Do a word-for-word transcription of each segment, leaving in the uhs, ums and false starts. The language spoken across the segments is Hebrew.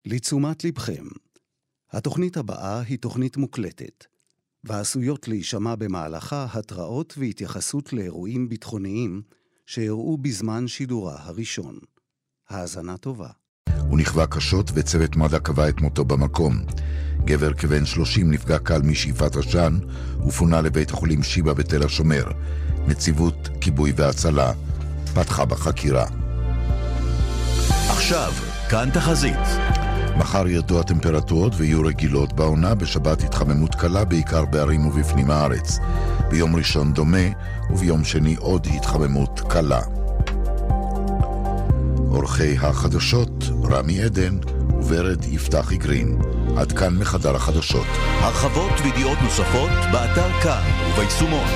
לתשומת לבכם. התוכנית הבאה היא תוכנית מוקלטת, ועשויות להישמע במהלכה התראות והתייחסות לאירועים ביטחוניים שאירעו בזמן שידורה הראשון. האזנה טובה. הוא נכווה קשות וצוות מד"א קבע את מותו במקום. גבר כבן שלושים נפגע קל משאיפת עשן ופונה לבית החולים שיבא בתל השומר. נציבות כיבוי והצלה פתחה בחקירה. עכשיו, כאן תחזית. מחר ירדו הטמפרטורות ויהיו רגילות בעונה, בשבת התחממות קלה בעיקר בערים ובפנים הארץ. ביום ראשון דומה וביום שני עוד התחממות קלה. אורחי החדשות רמי עדן וורד יפתח גרין. עד כאן מחדר החדשות. הרחבות וידיעות נוספות באתר כאן וביישומון.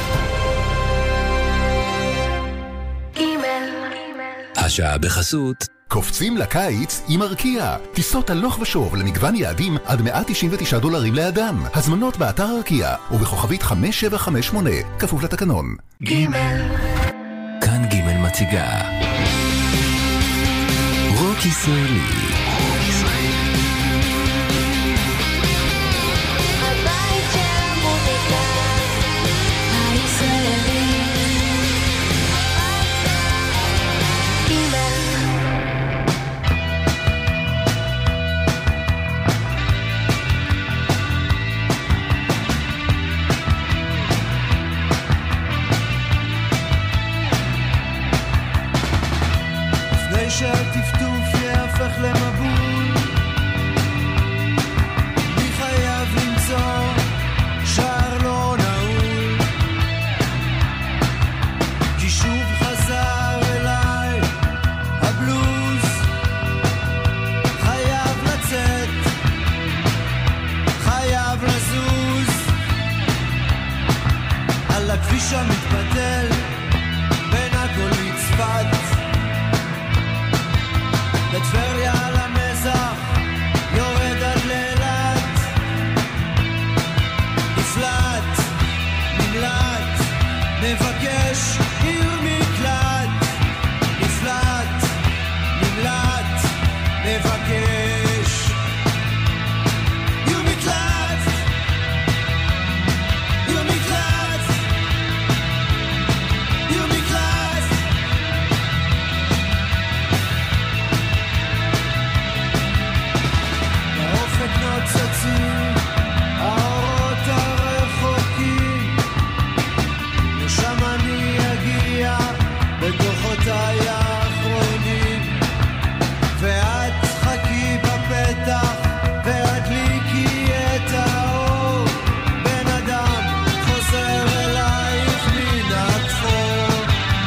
השעה בחסות קופצים לקיץ עם ארקיע. טיסות הלוך ושוב למגוון יעדים עד מאה תשעים ותשעה דולרים לאדם. הזמנות באתר ארקיע ובכוכבית חמש שבע חמש שמונה, כפוף לתקנון. גימל. כאן גימל מציגה רוק ישראלי. הבית של המוזיקה הישראלי. גימל. לפני שהטפטוף יהפך למבול, אני חייב למצוא שער לא נעול, כי שוב חזר אליי הבלוז. חייב לצאת, חייב לזוז על הכביש המתפתל בין הכל לצפת, בטבריה על המזח יורד עד לאילת. נפלט, נמלט, מבקש עיר מקלט. נפלט, נמלט, מבקש עיר מקלט. עיר מקלט, עיר מקלט. באופק נוצצים האורות הרחוקים, לשם אני אגיע בכוחותיי האחרונים, ואת חכי בפתח והדליקי את האור. בן אדם חוזר אלייך מן הכפור,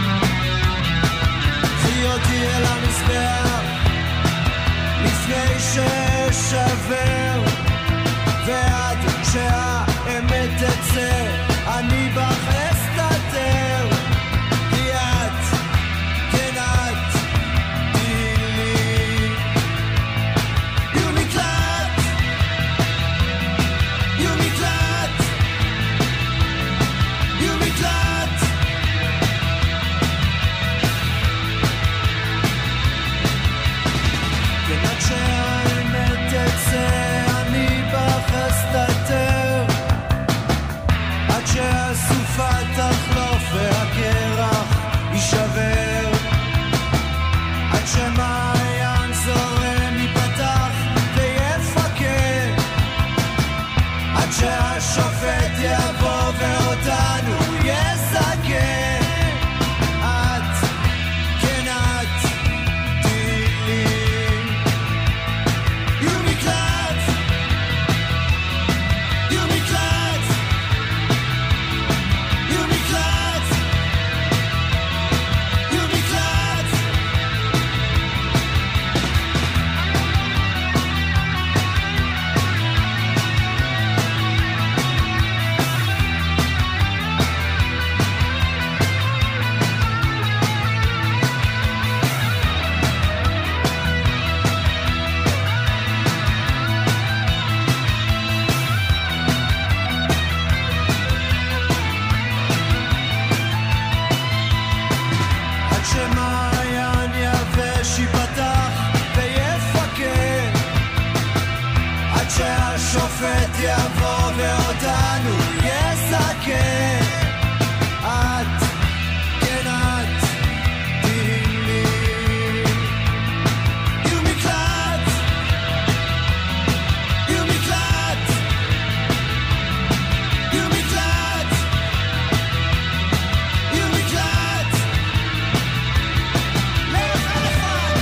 קחי אותי אל המזבח לפני ששבר, ועד שהאמת תצא אני בך אסתתר, כי את, כן את, תהי לי עיר מקלט. עיר מקלט, עיר מקלט. כן את שהאמת תצא יבוא ואותנו יסכן. את, כן את, תהי לי עיר מקלט, עיר מקלט, עיר מקלט, עיר מקלט לאחד אחד.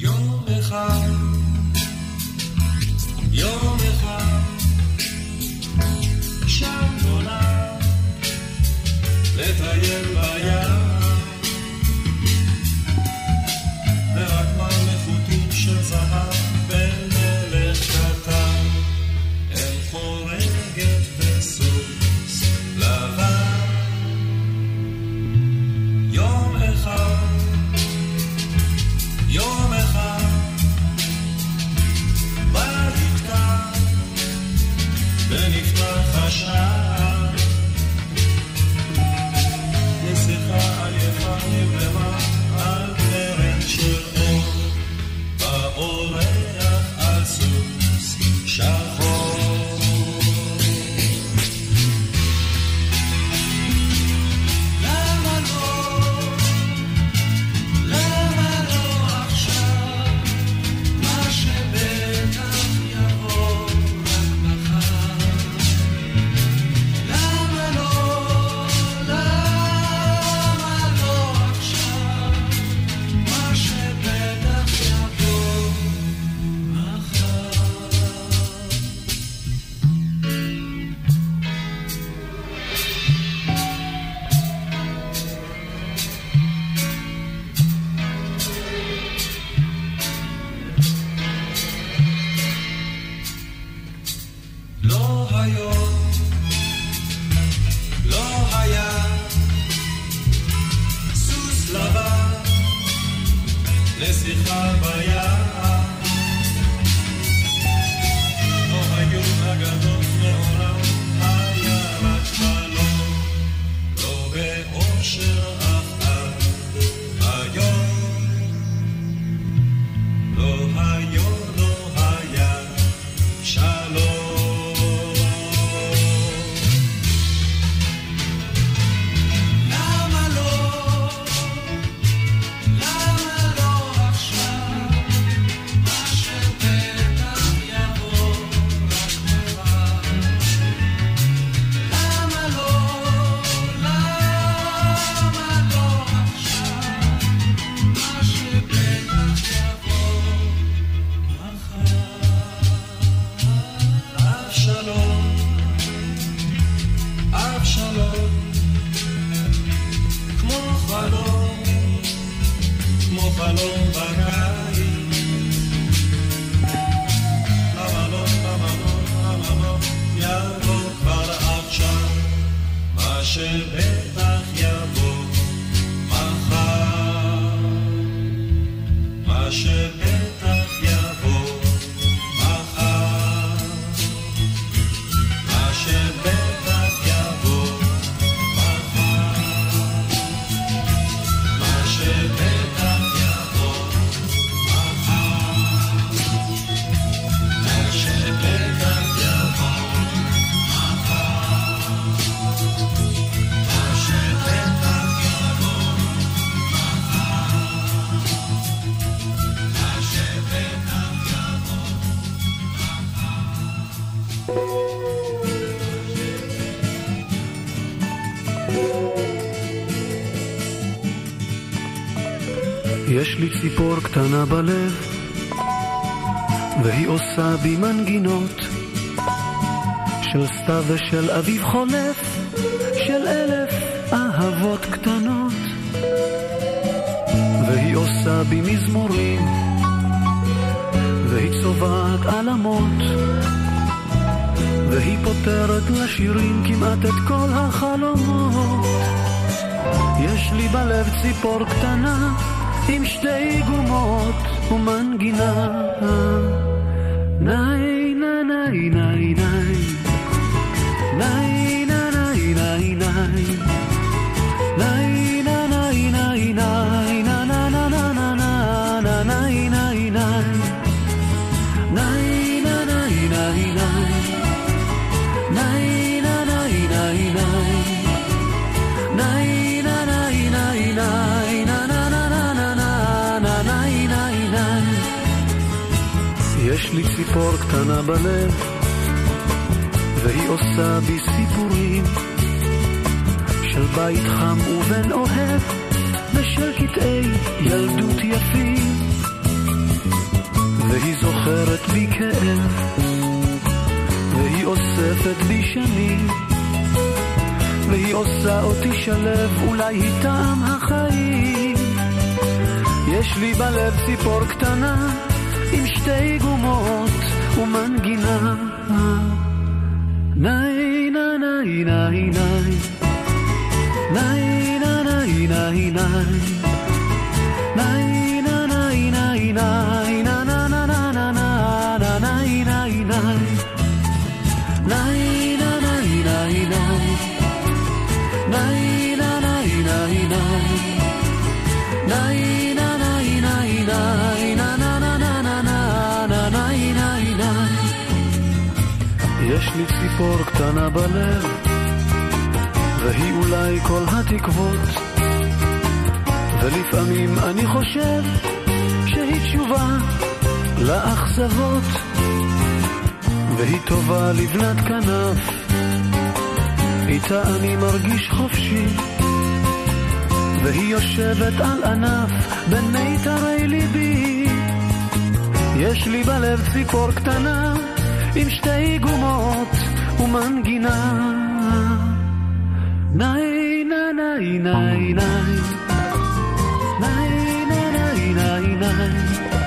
יום אחד, יום אחד, שם נולד לטייל בים, ורק מלכותים של זהב בין מלך קטן אל חורגת וסוס לבן. יום אחד, יום אחד, בית כאן ונפתח השער, נסיכה עייפה נבלמה על קרן של אור, באורח על סוס שחור. למה לא, למה לא עכשיו, מה שבטח יבוא רק מחר. למה לא, למה לא עכשיו, מה שבטח יבוא מחר. לא היום, לא היה סוס לבן לשיחה ביער, לא היו אגדות מעולם, היה רק חלום, לא באושר אף עד היום, לא היום, לא היה שלום. למה לא, למה לא עכשיו, מה שבטח יבוא רק מחר. למה לא, למה לא עכשיו, מה שבטח יבוא מחר. אבשלום, אבשלום, כמו חלום, כמו חלום בקיץ. למה לא, למה לא, למה לא, יבוא כבר עכשיו, מה שבטח יבוא מחר. מה שבטח יבוא מחר. מה שבטח יבוא מחר. מה שבטח יבוא מחר. מה שבטח יבוא מחר. מה שבטח יבוא מחר. מה שבטח יבוא. יש לי ציפור קטנה בלב, והיא עושה בי מנגינות של סתיו ושל אביב חולף, של אלף אהבות קטנות. והיא עושה בי מזמורים, והיא צובעת עלמות, והיא פותרת לשירים כמעט את כל החלומות. יש לי בלב ציפור קטנה עם שתי גומות ומנגינה, ניי ניי ניי ניי ניי ניי ניי ניי ניי ניי ניי ניי ניי ניי יש לי ציפור קטנה בלב, והיא עושה בי סיפורים של בית חם ובן אוהב, ושל קטעי ילדות יפים. בי כאב, והיא אוספת בי שנים, והיא עושה אותי שלב, אולי היא טעם החיים. יש לי בלב ציפור קטנה עם שתי גומות ומנגינה. נאי נאי נאי נאי נאי נאי נאי נאי נאי נאי נאי נאי נאי נאי יש לי ציפור קטנה בלב, והיא אולי כל התקוות, ולפעמים אני חושב שהיא תשובה לאכזבות, והיא טובה לבנת כנף, איתה אני מרגיש חופשי, והיא יושבת על ענף בין מיתרי ליבי. יש לי בלב ציפור קטנה עם שתי גומות ומנגינה. נאי נאי נאי נאי נאי נאי נאי נאי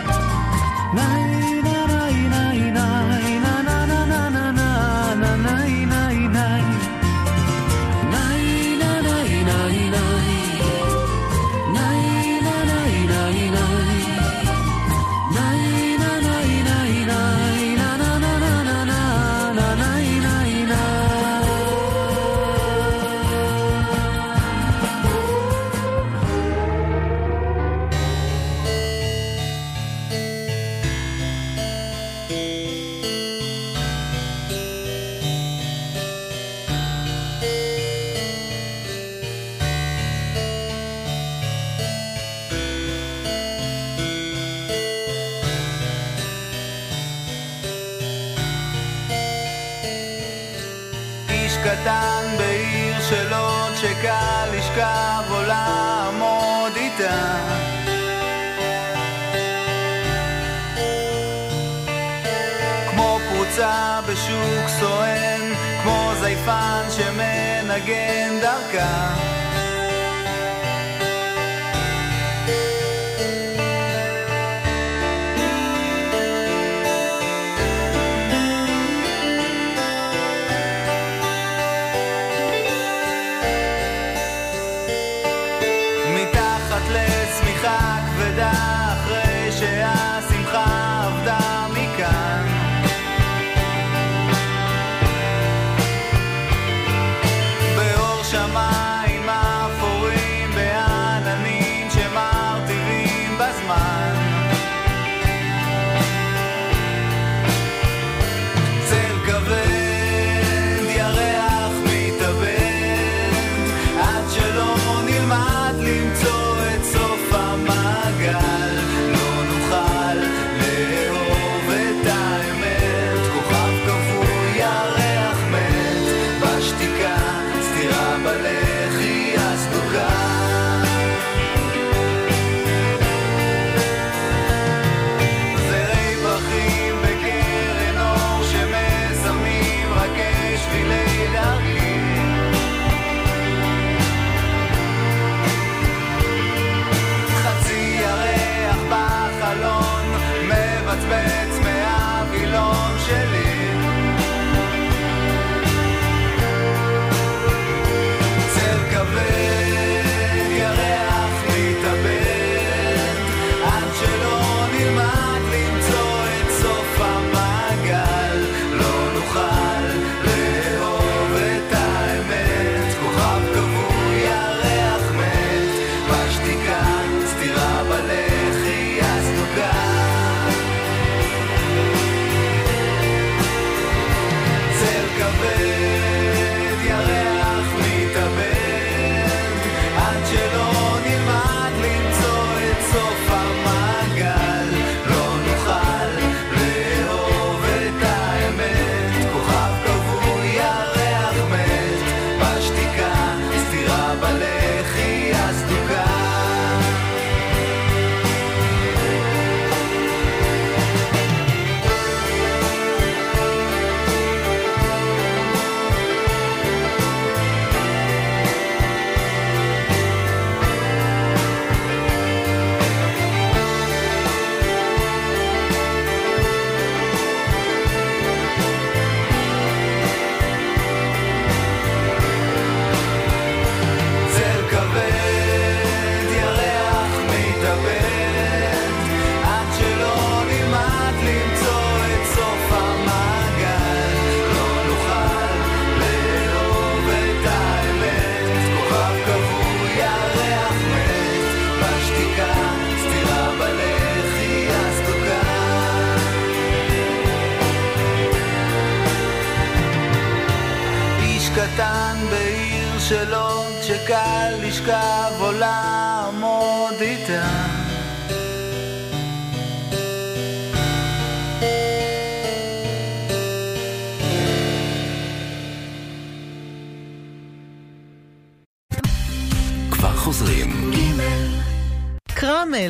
קטן בעיר שלו שקל לשכב או לעמוד איתה, כמו פרוצה בשוק סואן, כמו זייפן שמנגן דרכה. לצמיחה כבדה אחרי שהשמחה עבדה מכאן, באור שמיים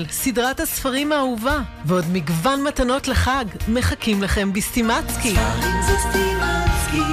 סדרת הספרים האהובה, ועוד מגוון מתנות לחג, מחכים לכם בסטימצקי. ספרים זה סטימצקי.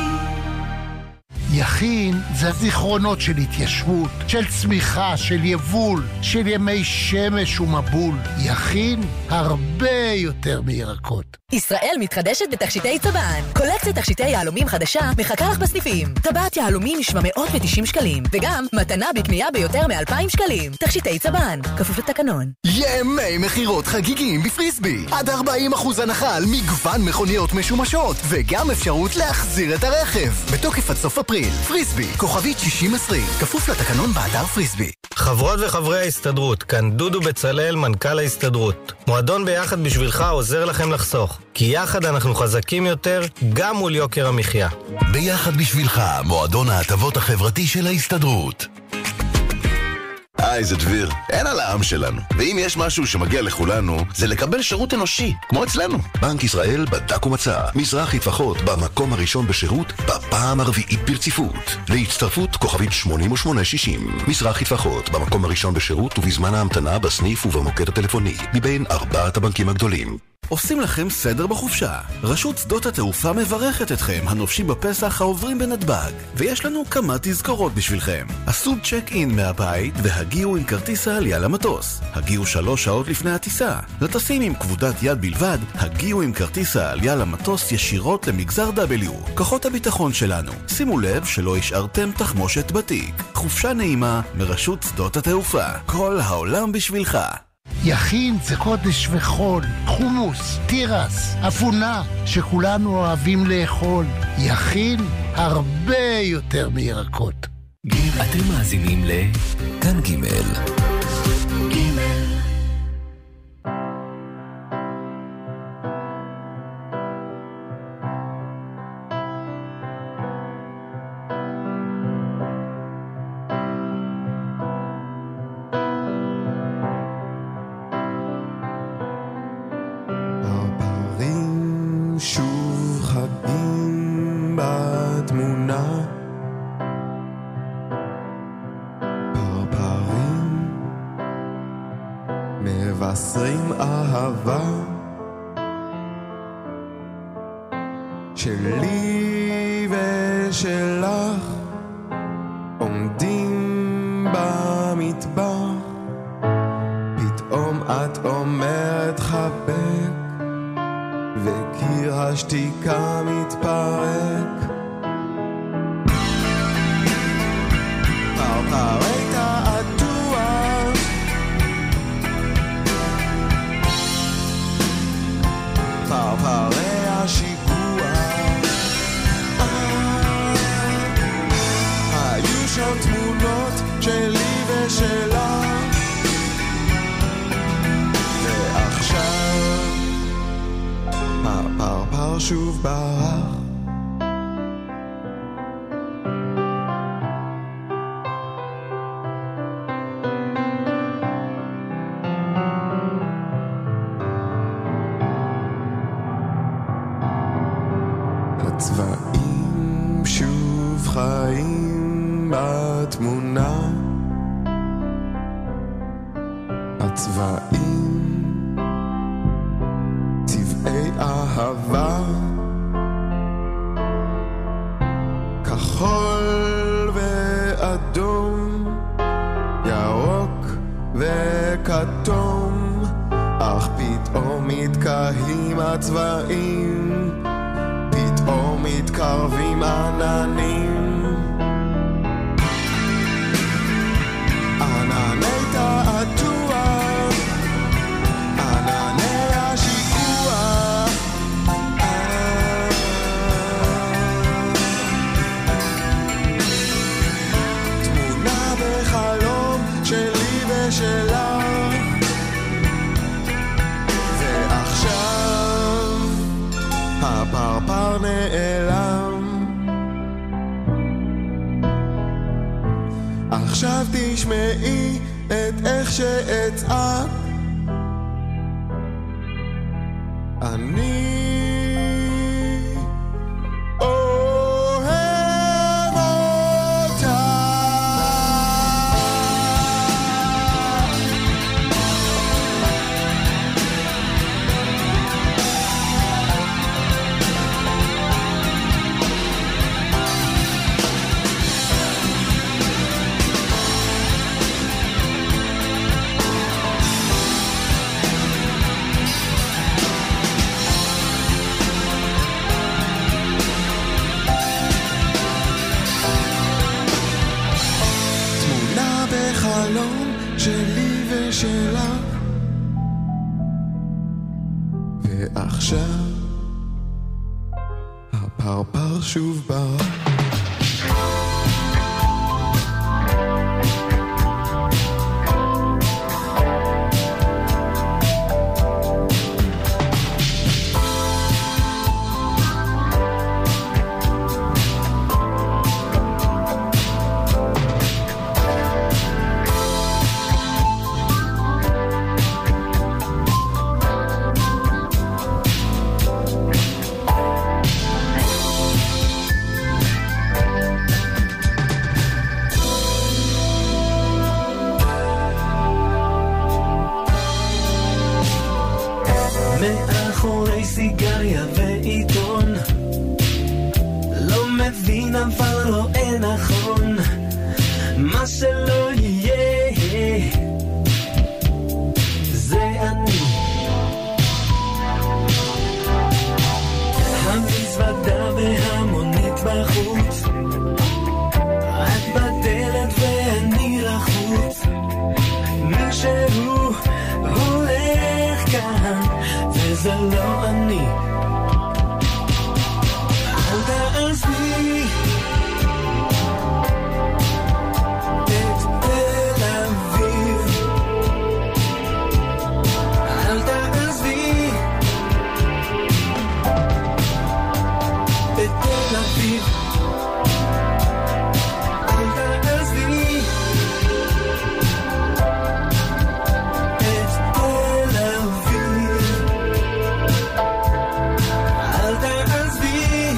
יכין זה זיכרונות של התיישבות, של צמיחה, של יבול, של ימי שמש ומבול. יכין הרבה יותר מירקות. ישראל מתחדשת בתכשיטי צבן. קולקציית תכשיטי יהלומים חדשה מחכה לך בסניפים. טבעת יהלומים נשמע מאות ותשעים שקלים, וגם מתנה בקנייה ביותר מאלפיים שקלים. תכשיטי צבן, כפוף לתקנון. ימי מחירות חגיגים בפריסבי. עד ארבעים אחוז הנחה על מגוון מכוניות משומשות, וגם אפשרות להחזיר את הרכב. בתוקף עד סוף אפריל. פריסבי, כוכבית שישים עשרים, כפוף לתקנון באתר פריסבי. חברות וחברי ההסתדרות, כאן דודו בצלאל, מנכ"ל ההסתדרות. מועדון ביחד בשבילך עוזר לכם לחסוך, כי יחד אנחנו חזקים יותר, גם מול יוקר המחיה. ביחד בשבילך, מועדון ההטבות החברתי של ההסתדרות. היי, זה דביר. אין על העם שלנו. ואם יש משהו שמגיע לכולנו, זה לקבל שירות אנושי, כמו אצלנו. בנק ישראל בדק ומצא. מזרחי טפחות במקום הראשון בשירות, בפעם הרביעית ברציפות. להצטרפות כוכבית שמונים ושמונה שישים. מזרחי טפחות במקום הראשון בשירות ובזמן ההמתנה בסניף ובמוקד הטלפוני, מבין ארבעת הבנקים הגדולים. עושים לכם סדר בחופשה. רשות שדות התעופה מברכת אתכם, הנופשים בפסח העוברים בנתב"ג. ויש לנו כמה תזכורות בשבילכם. עשו צ'ק אין מהבית והגיעו עם כרטיס העלייה למטוס. הגיעו שלוש שעות לפני הטיסה. לטסים עם כבודת יד בלבד, הגיעו עם כרטיס העלייה למטוס ישירות למגזר W. כוחות הביטחון שלנו, שימו לב שלא השארתם תחמושת בתיק. חופשה נעימה מרשות שדות התעופה. כל העולם בשבילך. יכין זה קודש וחול, חומוס, טירס, אפונה, שכולנו אוהבים לאכול. יכין הרבה יותר מירקות. אתם מאזינים לכאן ג' ג' מבשרים אהבה שלי ושלך עומדים במטבח, פתאום את אומרת חבק וקיר השתיקה מתפרק. פרפרי תעתוע פרפרי השיגוע, היו שם תמונות שלי ושלה, ועכשיו הפרפר שוב ברח. הצבעים שוב חיים בתמונה, הצבעים צבעי אהבה, כחול ואדום, ירוק וכתום, אך פתאום מתקהים הצבעים, פתאום מתקרבים עננים, ענני תעתוע, ענני השיגוע, תמונה בחלום שלי ושלה, ועכשיו הפרפר נעלם. עכשיו תשמעי את איך שאצעק, אני אוהב אותך. ועכשיו הפרפר שוב בא. מאחורי סיגריה ועיתון, לא מבין אבל רואה נכון, מה שלא יהיה זה אני. המזוודה והמונית בחוץ, את בדלת ואני לחוץ, מישהו הולך כאן וזה לא אני. אל תעזבי את תל אביב, אל תעזבי את תל אביב, אל תעזבי את תל אביב, אל תעזבי.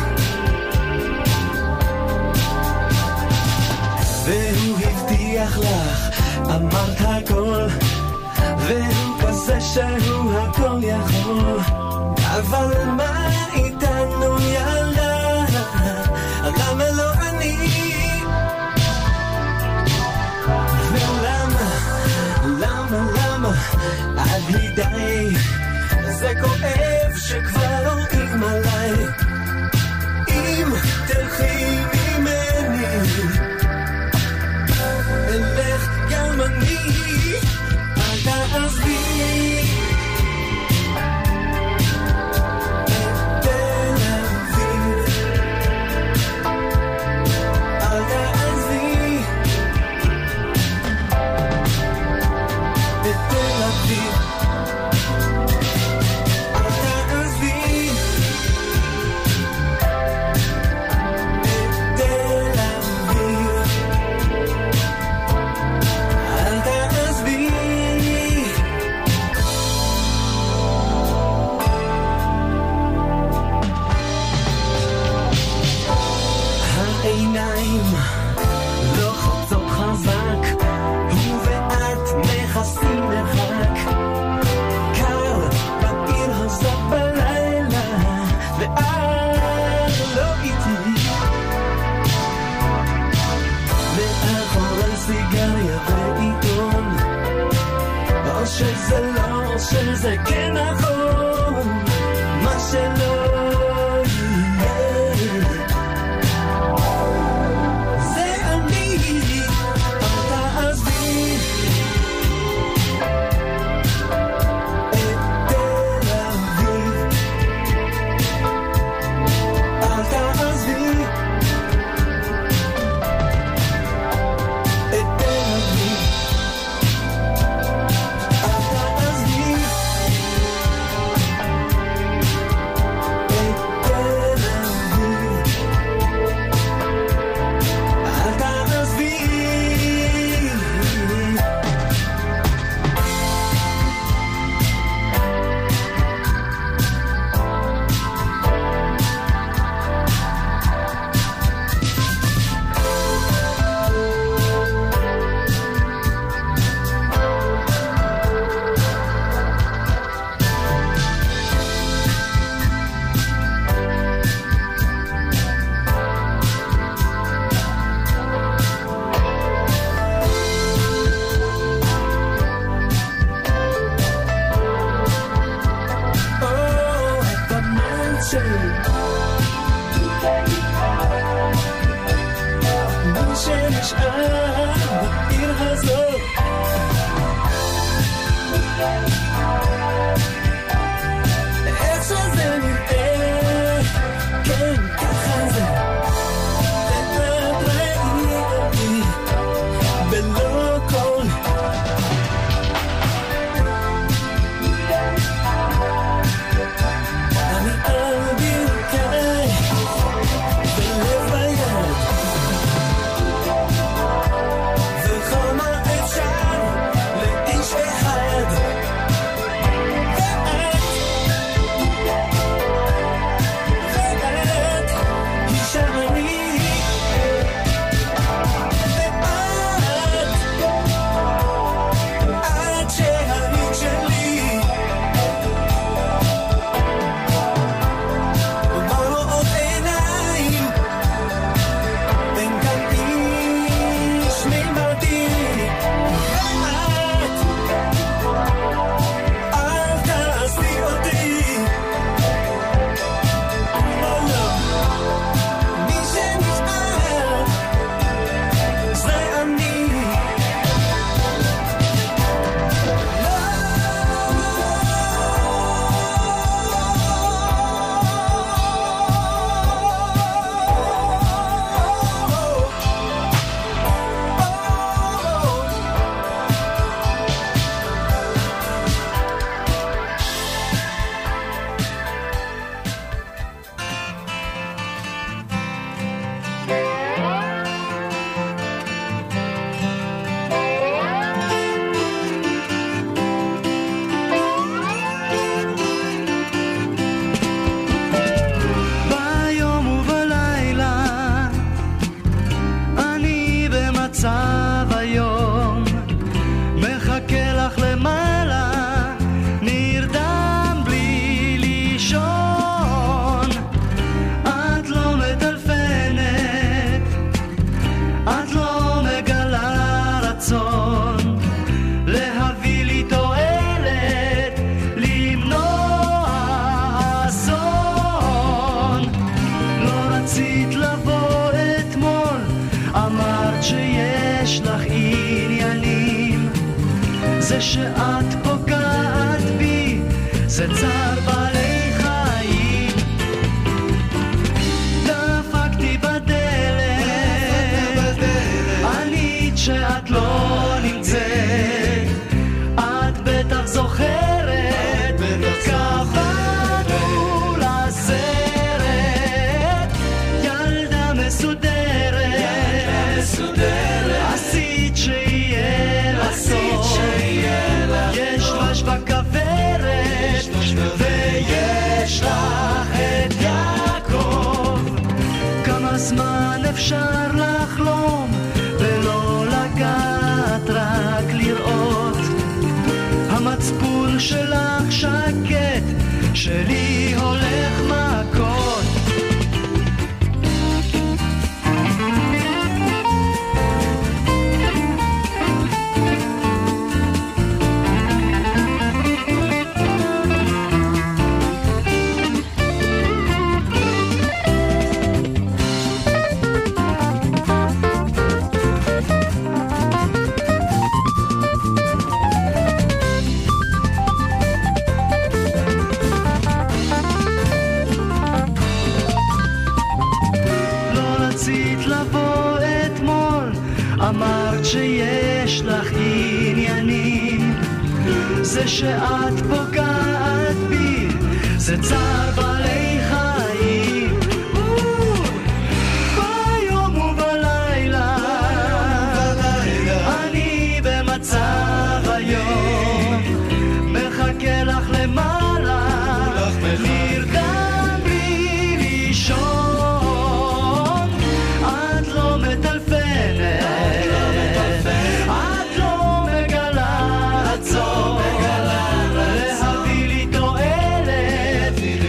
והוא הבטיח לך, אמרת הכל, והוא כזה שהוא הכל יכול, אבל מה איתנו ילדה, למה לא אני? ולמה, למה, למה עד בלי די, זה כואב שכבר רואים עליי. אם תלכי ממני אלך גם אני, אל תעזבי את תל אביב, אל תעזבי את תל אביב, אל תעזבי את תל אביב, אל תעזבי. העיניים לא חוצות חזק, הוא ואת מכסים מרחק, קר בעיר הזאת בלילה, ואת לא איתי. מאחורי סיגריה ועיתון, או שזה לא, או שזה כן נכון, מה שלא יהיה זה אני. אל תעזבי את תל אביב, אל תעזבי את תל אביב, אל תעזבי את תל אביב, אל תעזבי. מי שנשאר בעיר הזאת, זה שאת פוגעת בי, זה צער בעלי חיים. דפקתי בדלת, ענית שאת לא נמצאת, את בטח זוכרת, קבענו לסרט, ילדה מסודרת, עשית שיהיה לך סוף, יש דבש בכוורת, ויש לך את יעקב. כמה זמן אפשר לחלום ולא לגעת, רק לראות? המצפון שלך שקט, שלי הולך מכות. אמרת שיש לך עניינים, זה שאת פוגעת בי, זה צער בעלי חיים. ביום ובלילה אני במצב היום, מחכה לך למעלה, נרדם בלי לישון. את לא מטלפנת, להביא לי תועלת,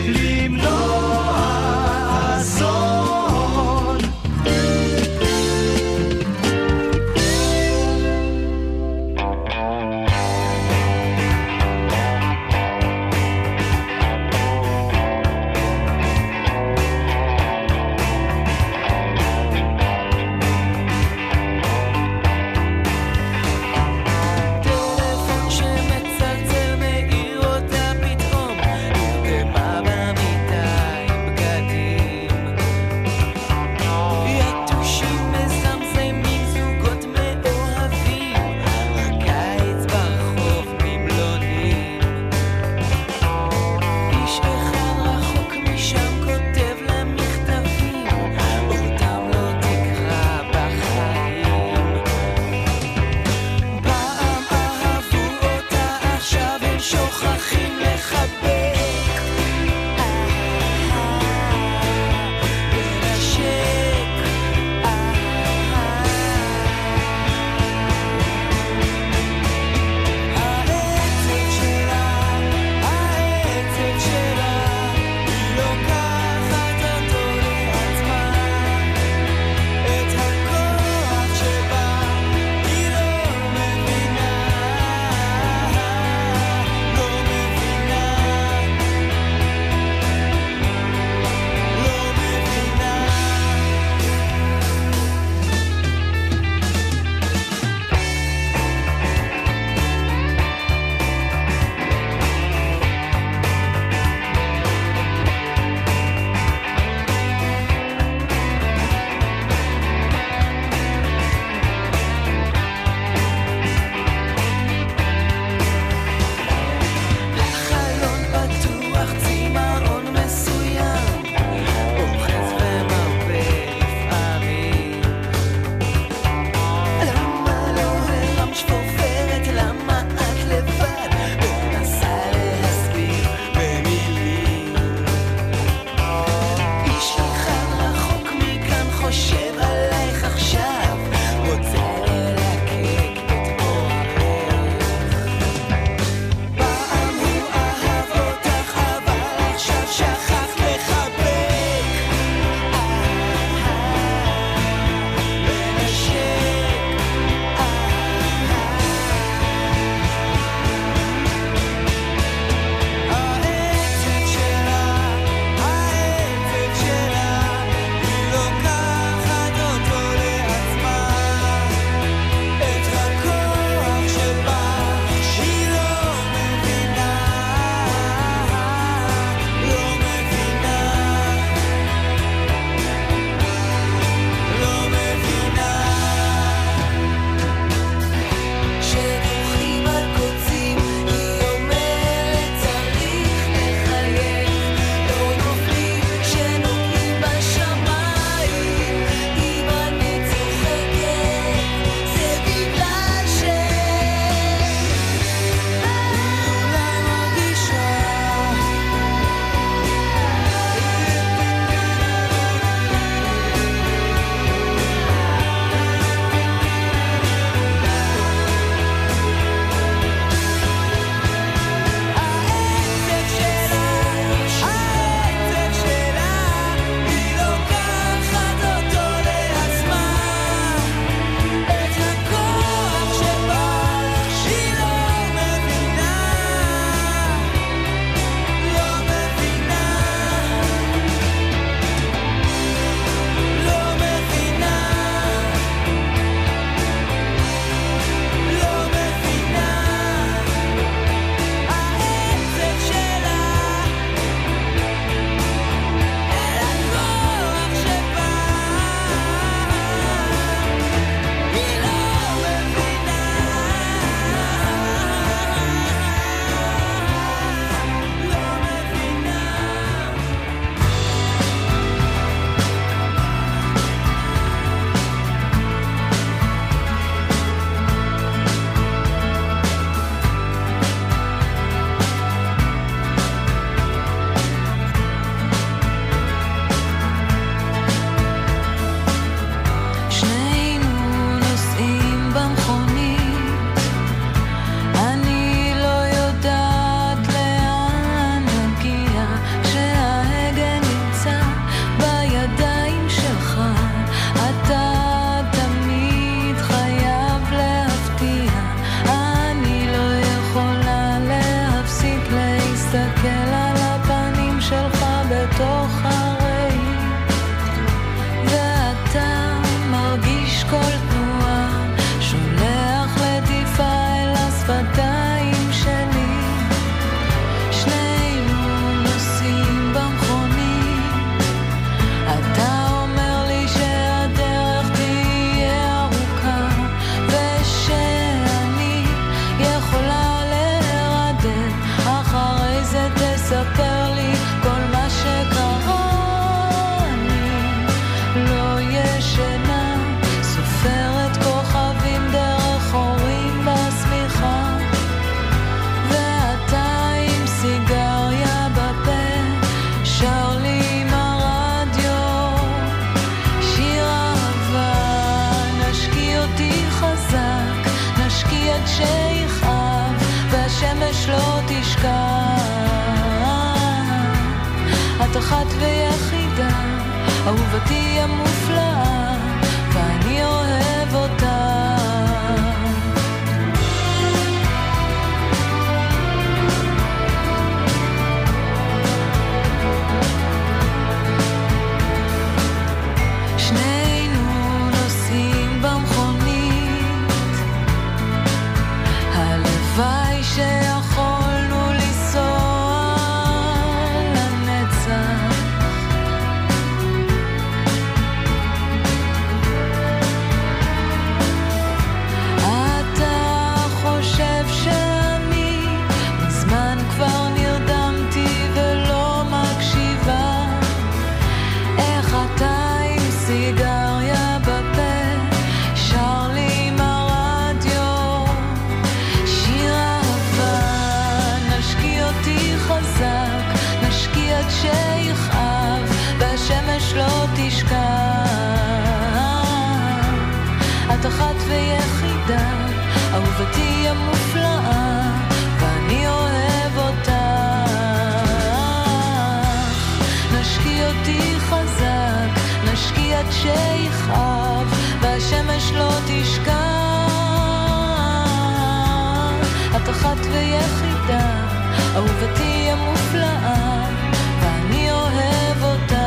בתוך הרי, ואתה מרגיש כל תנועה, שולח לטיפה אל השפתיים שלי. שנינו נוסעים במכונית, אתה אומר לי שהדרך תהיה ארוכה, ושאני יכולה להירדם, אחרי זה תספר לי כל מה שקרה. אני לא ישנה, סופרת כוכבים דרך הורים בסמיכה, ואתה עם סיגריה בפה, שר לי עם הרדיו שיר אהבה. נשקיע אותי חזק, נשקיע עד שיכאב, והשמש לא תשכח. את אחת ויחידה, אהובתי המופלאה, ואני אוהב אותה. שנינו נוסעים במכונית, הלוואי שיכולנו לנסוע לנצח. אתה חושב שאני מזמן כבר נרדמתי ולא מקשיבה, איך אתה עם סיגריה בפה, שר לי עם הרדיו שיר אהבה. נשקיע אותי חזק, נשקיע עד שיכאב, והשמש לא תשכח. את אחת ויחידה, אהובתי המופלאה, ואני אוהב אותך. נשקיע אותי חזק, נשקיע עד שיכאב, והשמש לא תשכח. את אחת ויחידה, אהובתי המופלאה, ואני אוהב אותך.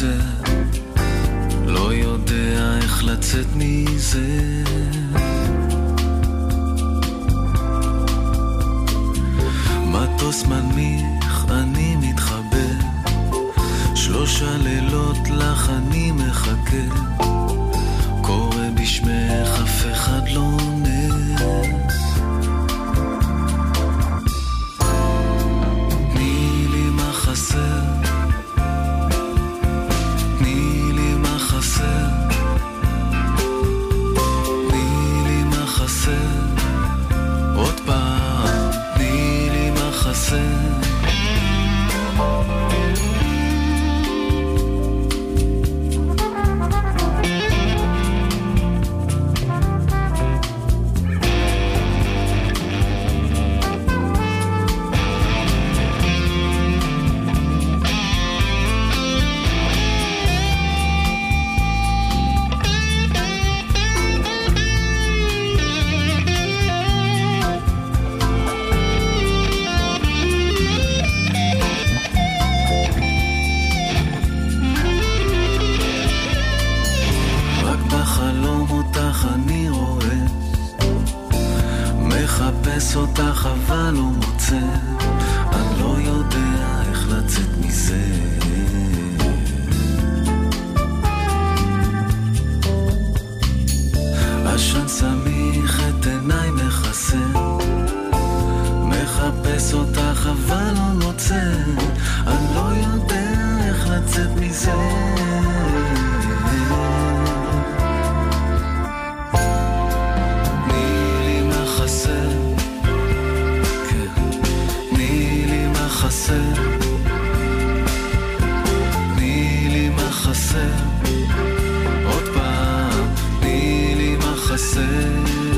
רוצה, לא יודע איך לצאת מזה. מטוס מנמיך, אני מתחבא, שלושה לילות לך אני מחכה, קורא בשמך אף אחד לא עונה. תני לי מה חסר, תני לי מה חסר, תני לי מה חסר, עוד פעם, תני לי מה חסר. מחפש אותך אבל לא מוצא, אני לא יודע איך לצאת מזה. עשן סמיך את עיניי מכסה, מחפש אותך אבל לא מוצא, אני לא יודע איך לצאת מזה. חסר, תני לי מה חסר, עוד פעם, תני לי מה חסר.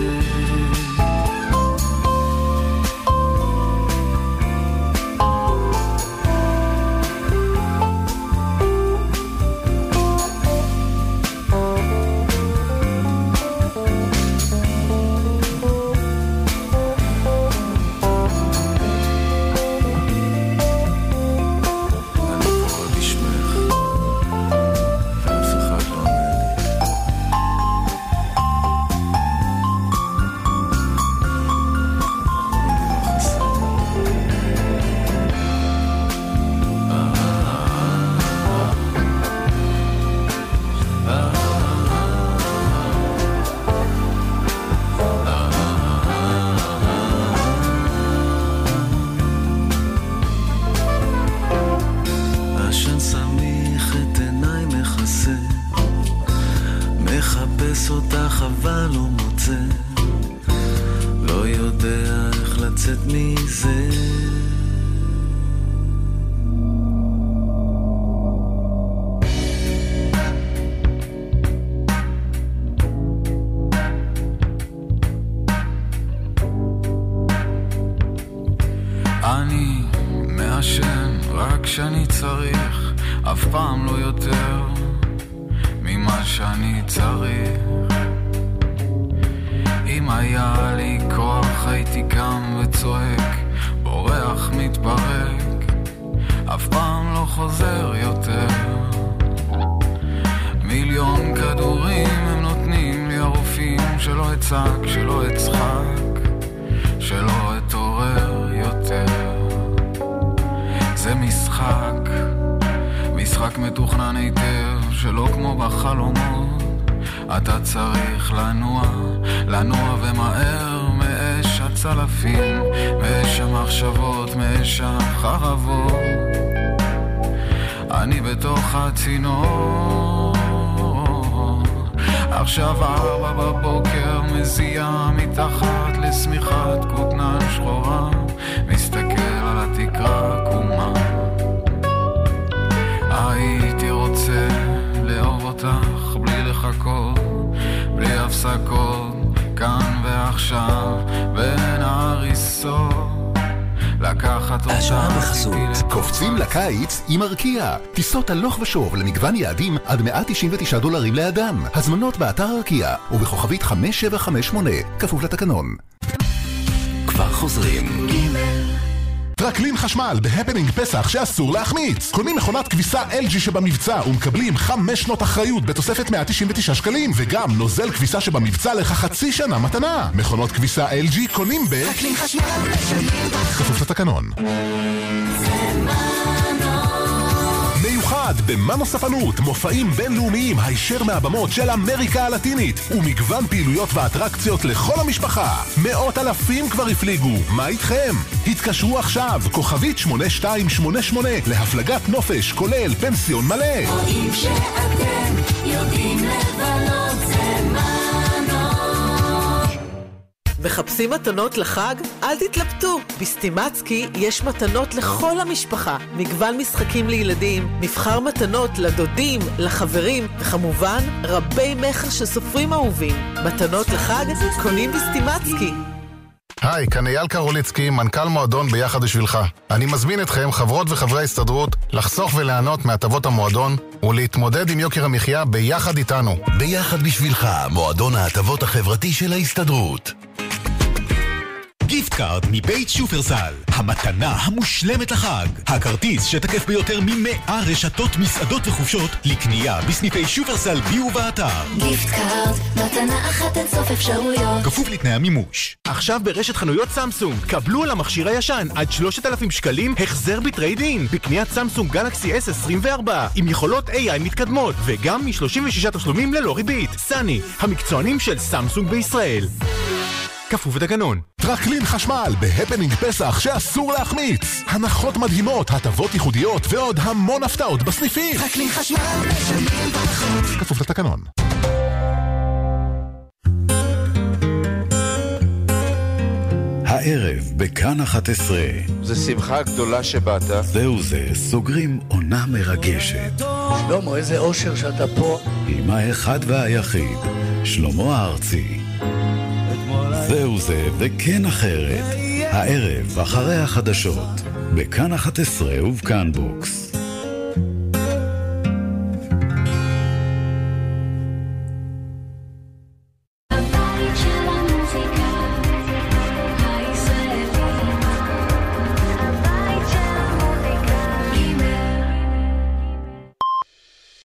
אני מעשן רק כשאני צריך, אף פעם לא יותר ממה שאני צריך. אם היה לי כוח הייתי קם וצועק, בורח מתפרק, אף פעם לא חוזר יותר. מיליון כדורים הם נותנים לי הרופאים, שלא אצעק, שלא אצחק, שלא אתעורר יותר. זה משחק, משחק מתוכנן היטב, שלא כמו בחלומות. אתה צריך לנוע, לנוע ומהר מאש הצלפים, מאש המחשבות, מאש החרבות. אני בתוך הצינור, עכשיו ארבע בבוקר מזיע מתחת לשמיכת כותנה שחורה, מסתכל על התקרה קומה. הייתי רוצה לאהוב אותך בלי לחכות, בלי הפסקות, כאן ועכשיו בין ההריסות. השעה בחסות. קופצים לקיץ עם ארקיע. טיסות הלוך ושוב למגוון יעדים עד מאה תשעים ותשעה דולרים לאדם. הזמנות באתר ארקיע ובכוכבית חמש שבע חמש שמונה, כפוף לתקנון. כבר חוזרים. טרקלין חשמל בהפנינג פסח שאסור להחמיץ. קונים מכונת כביסה אל ג'י שבמבצע ומקבלים חמש שנות אחריות בתוספת מאה תשעים ותשעה שקלים, וגם נוזל כביסה שבמבצע לך חצי שנה מתנה. מכונות כביסה אל ג'י קונים ב... טרקלין חשמל משלמים כפוף לתקנון. מיוחד במנו ספנות, מופעים בינלאומיים הישר מהבמות של אמריקה הלטינית ומגוון פעילויות ואטרקציות לכל המשפחה. מאות אלפים כבר הפליגו, מה איתכם? התקשרו עכשיו, כוכבית שמונה שתיים שמונה שמונה להפלגת נופש כולל פנסיון מלא. רואים שאתם יודעים לבלות זה מנו. מחפשים מתנות לחג? אל תתלבטו. בסטימצקי יש מתנות לכל המשפחה. מגוון משחקים לילדים, מבחר מתנות לדודים, לחברים, וכמובן רבי מחר שסופרים אהובים. מתנות לחג קונים בסטימצקי. היי, כאן אייל קרוליצקי, מנכ"ל מועדון ביחד בשבילך. אני מזמין אתכם, חברות וחברי ההסתדרות, לחסוך וליהנות מהטבות המועדון ולהתמודד עם יוקר המחיה ביחד איתנו. ביחד בשבילך, מועדון ההטבות החברתי של ההסתדרות. גיפט קארד מבית שופרסל, המתנה המושלמת לחג. הכרטיס שתקף ביותר ממאה רשתות מסעדות וחופשות לקנייה בסניפי שופרסל בי ובאתר. גיפט קארד, מתנה אחת אין סוף אפשרויות. כפוף לתנאי המימוש. עכשיו ברשת חנויות סמסונג, קבלו על המכשיר הישן עד שלושת אלפים שקלים החזר בטריידין בקניית סמסונג גלקסי אס עשרים וארבע עם יכולות איי איי מתקדמות וגם מ-שלושים ושישה תשלומים ללא ריבית. סני, המקצוענים של סמסונג בישראל. כפוף לתקנון. טרקלין חשמל בהפנינג פסח שאסור להחמיץ. הנחות מדהימות, הטבות ייחודיות ועוד המון הפתעות בסניפים. טרקלין חשמל משלמים בחוץ. כפוף לתקנון. הערב בכאן אחת עשרה. זה שמחה גדולה שבאת. זהו זה, סוגרים עונה מרגשת. שלמה, איזה אושר שאתה פה. עם האחד והיחיד, שלמה הארצי. זהו זה וכן אחרת. הערב אחרי החדשות בכאן אחת עשרה ובכאן בוקס.